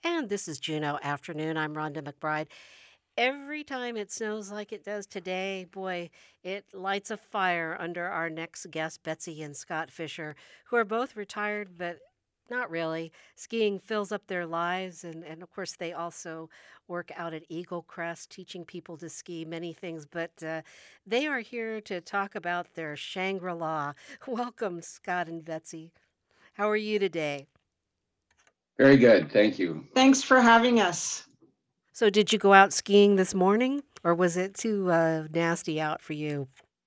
And this is Juneau Afternoon. I'm Rhonda McBride. Every time it snows like it does today, boy, it lights a fire under our next guest, Betsy and Scott Fisher, who are both retired, but not really. Skiing fills up their lives, and of course, they also work out at Eagle Crest, teaching people to ski many things. But they are here to talk about their Shangri La. Welcome, Scott and Betsy. How are you today? Very good. Thank you. Thanks for having us. So, did you go out skiing this morning, or was it too nasty out for you?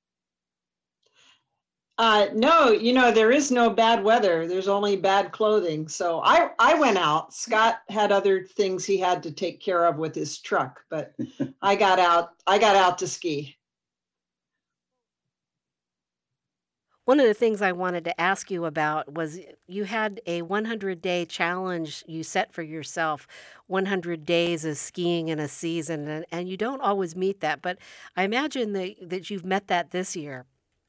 No, there is no bad weather. There's only bad clothing. So I went out. Scott had other things he had to take care of with his truck, but I got out. I got out to ski. One of the things I wanted to ask you about was you had a 100-day challenge you set for yourself, 100 days of skiing in a season, and you don't always meet that, but I imagine that you've met that this year.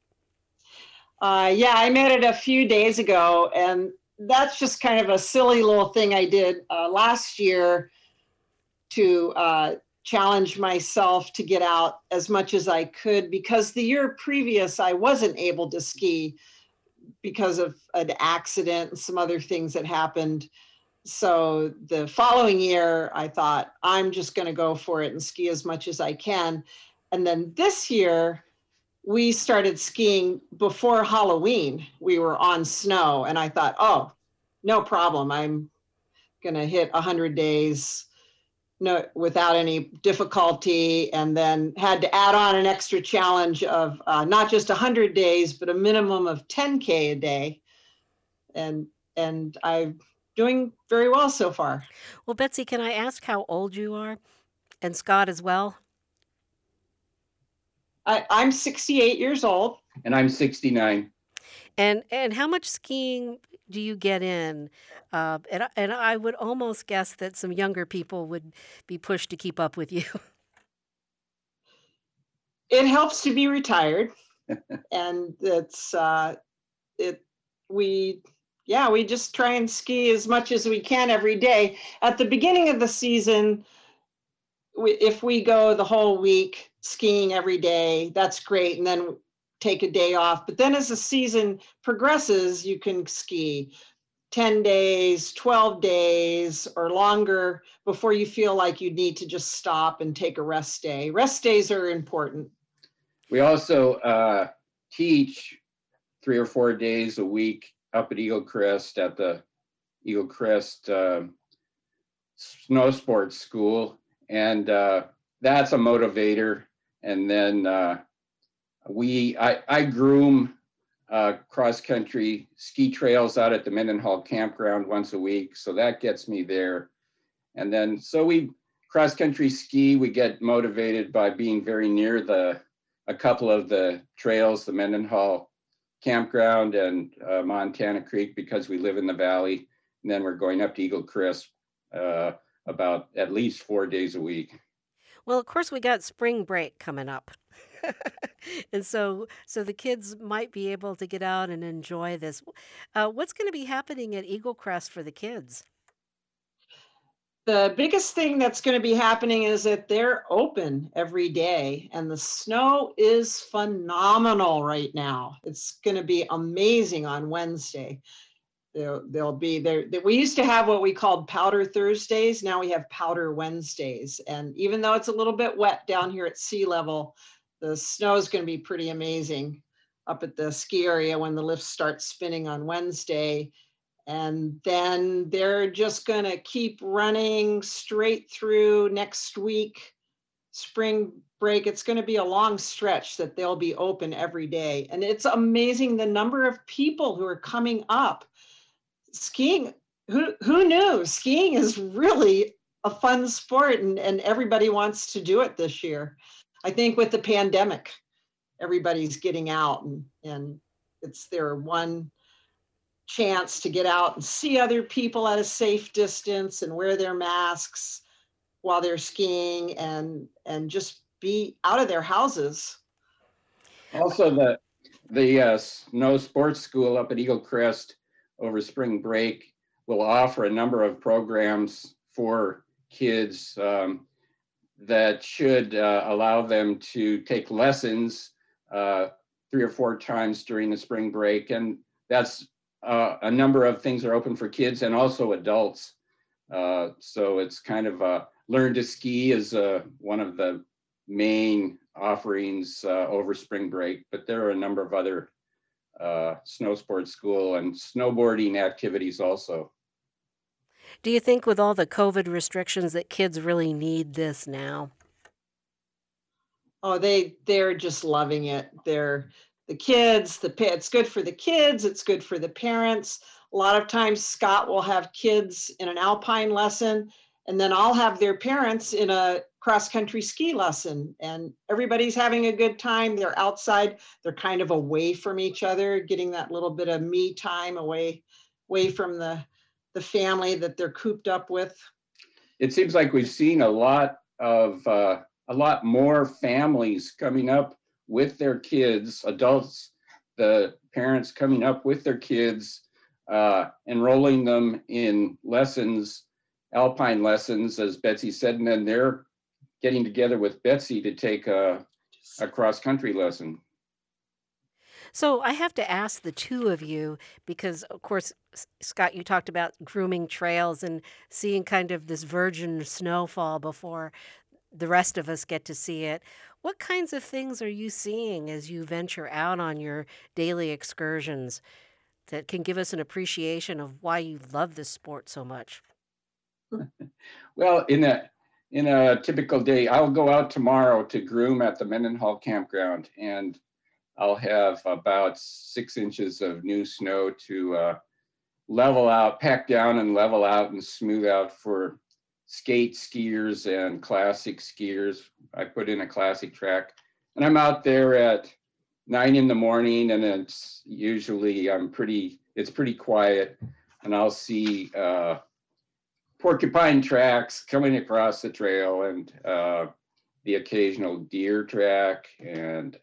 Yeah, I made it a few days ago, and that's just kind of a silly little thing I did last year to challenge myself to get out as much as I could because the year previous I wasn't able to ski because of an accident and some other things that happened. So the following year, I thought, I'm just going to go for it and ski as much as I can. And then this year, we started skiing before Halloween. We were on snow, and I thought, oh, no problem. I'm going to hit 100 days no, without any difficulty, and then had to add on an extra challenge of not just 100 days, but a minimum of 10K a day. And I'm doing very well so far. Well, Betsy, can I ask how old you are? And Scott as well? I'm 68 years old. And I'm 69. And how much skiing do you get in? And I would almost guess that some younger people would be pushed to keep up with you. It helps to be retired, and it we yeah, we just try and ski as much as we can every day. At the beginning of the season, if we go the whole week skiing every day, that's great, and then take a day off. But then as the season progresses, you can ski 10 days, 12 days, or longer before you feel like you need to just stop and take a rest day. Rest days are important. We also teach 3 or 4 days a week up at Eagle Crest at the Eagle Crest Snow Sports School. And that's a motivator. And then I groom cross-country ski trails out at the Mendenhall campground once a week. So that gets me there. And then, so we cross-country ski, we get motivated by being very near a couple of the trails, the Mendenhall campground and Montana Creek, because we live in the valley. And then we're going up to Eagle Crest about at least 4 days a week. Well, of course, we got spring break coming up. And so the kids might be able to get out and enjoy this. What's going to be happening at Eagle Crest for the kids? The biggest thing that's going to be happening is that they're open every day, and the snow is phenomenal right now. It's going to be amazing on Wednesday. They'll be there. We used to have what we called Powder Thursdays. Now we have Powder Wednesdays. And even though it's a little bit wet down here at sea level, the snow is going to be pretty amazing up at the ski area when the lifts start spinning on Wednesday. And then they're just going to keep running straight through next week, spring break. It's going to be a long stretch that they'll be open every day. And it's amazing the number of people who are coming up skiing. Who knew? Skiing is really a fun sport, and everybody wants to do it this year. I think with the pandemic, everybody's getting out, and it's their one chance to get out and see other people at a safe distance and wear their masks while they're skiing and just be out of their houses. Also, the Snow Sports School up at Eagle Crest over spring break will offer a number of programs for kids that should allow them to take lessons 3 or 4 times during the spring break. And that's a number of things are open for kids and also adults. So it's kind of Learn to Ski is one of the main offerings over spring break, but there are a number of other snow sports school and snowboarding activities also. Do you think with all the COVID restrictions that kids really need this now? Oh, they're just loving it. It's good for the kids, it's good for the parents. A lot of times Scott will have kids in an alpine lesson, and then I'll have their parents in a cross-country ski lesson, and everybody's having a good time. They're outside, they're kind of away from each other, getting that little bit of me time away from the family that they're cooped up with. It seems like we've seen a lot more families coming up with their kids, adults, the parents coming up with their kids, enrolling them in lessons, alpine lessons, as Betsy said, and then they're getting together with Betsy to take a cross-country lesson. So I have to ask the two of you, because of course, Scott, you talked about grooming trails and seeing kind of this virgin snowfall before the rest of us get to see it. What kinds of things are you seeing as you venture out on your daily excursions that can give us an appreciation of why you love this sport so much? Well, in a typical day, I'll go out tomorrow to groom at the Mendenhall campground, and I'll have about 6 inches of new snow to level out, pack down and level out and smooth out for skate skiers and classic skiers. I put in a classic track, and I'm out there at 9 in the morning, and it's usually it's pretty quiet, and I'll see porcupine tracks coming across the trail, and the occasional deer track, and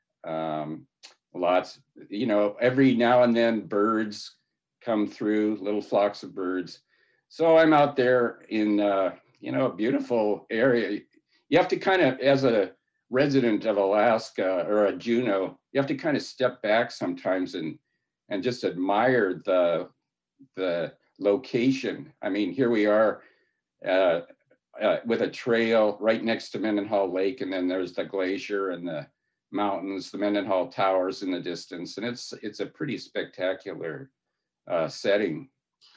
lots, every now and then birds come through, little flocks of birds. So I'm out there in, a beautiful area. You have to kind of, as a resident of Alaska or a Juneau, you have to kind of step back sometimes and just admire the location. I mean, here we are with a trail right next to Mendenhall Lake, and then there's the glacier and the mountains, the Mendenhall Towers in the distance, and it's a pretty spectacular setting.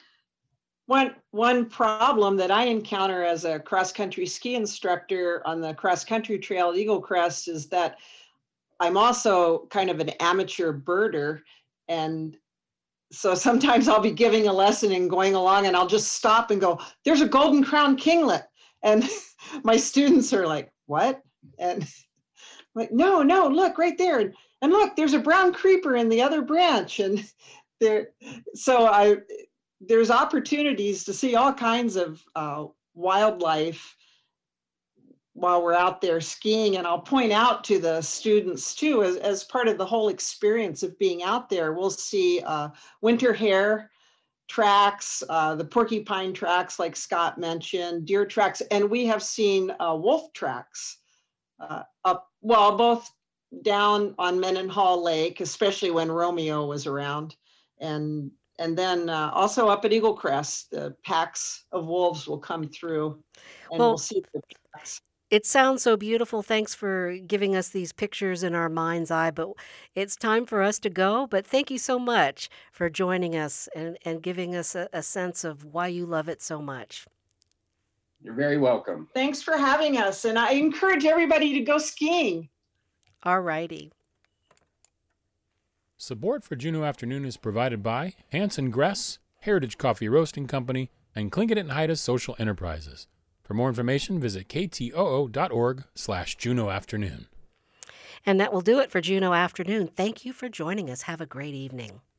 One problem that I encounter as a cross-country ski instructor on the cross-country trail at Eagle Crest is that I'm also kind of an amateur birder, and so sometimes I'll be giving a lesson and going along, and I'll just stop and go, "There's a golden crowned kinglet," and my students are like, "What?" And I'm like, no, look right there, and look, there's a brown creeper in the other branch, and there's opportunities to see all kinds of wildlife while we're out there skiing. And I'll point out to the students too, as part of the whole experience of being out there, we'll see winter hare tracks, the porcupine tracks like Scott mentioned, deer tracks, and we have seen wolf tracks both down on Mendenhall Lake, especially when Romeo was around, and then also up at Eagle Crest, the packs of wolves will come through, and we'll see the tracks. It sounds so beautiful. Thanks for giving us these pictures in our mind's eye, but it's time for us to go. But thank you so much for joining us and giving us a sense of why you love it so much. You're very welcome. Thanks for having us, and I encourage everybody to go skiing. All righty. Support for Juneau Afternoon is provided by Hanson Gress, Heritage Coffee Roasting Company, and Tlingit and Haida Social Enterprises. For more information, visit ktoo.org/Juneau Afternoon. And that will do it for Juneau Afternoon. Thank you for joining us. Have a great evening.